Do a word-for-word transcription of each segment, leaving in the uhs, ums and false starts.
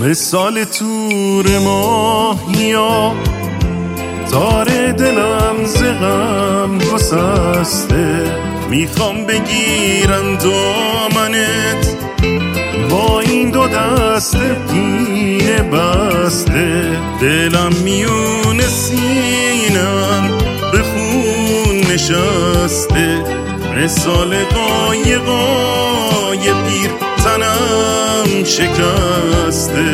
مثال تور ماهیا تار دلم ز غم گسسته، میخوام بگیرم دامنت با این دو دست پینه بسته. دلم میون سینم به خون نشسته، مثال قایقای پیر تنم شکسته.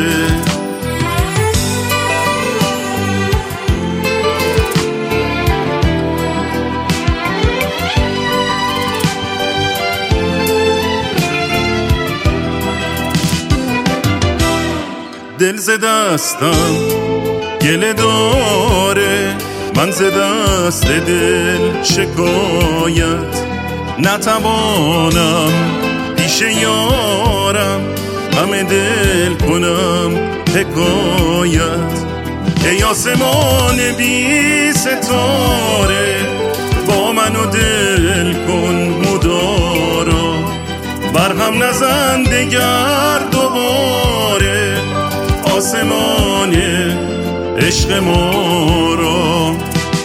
دل ز دستم گله داره، من ز دست دل شکایت نتوانم پیش یارم غم دل کنم حکایت. ای آسمان بی ستاره با من و دل کن مدارا، برهم نزن دگر دوباره آسمان عشق ما را.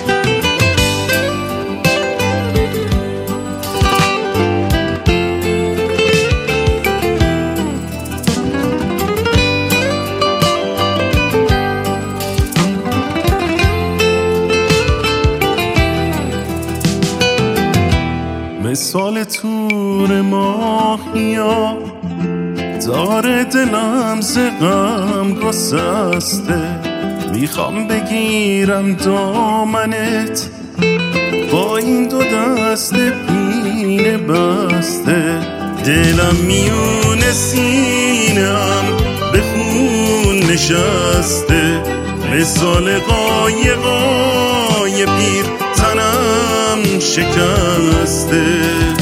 مثال تور ماهیا داره دلم ز غم گسسته، میخوام بگیرم دامنت با این دو دست پینه بسته. دلم میون سینم به خون نشسته، مثال قایقای پیر تنم شکسته.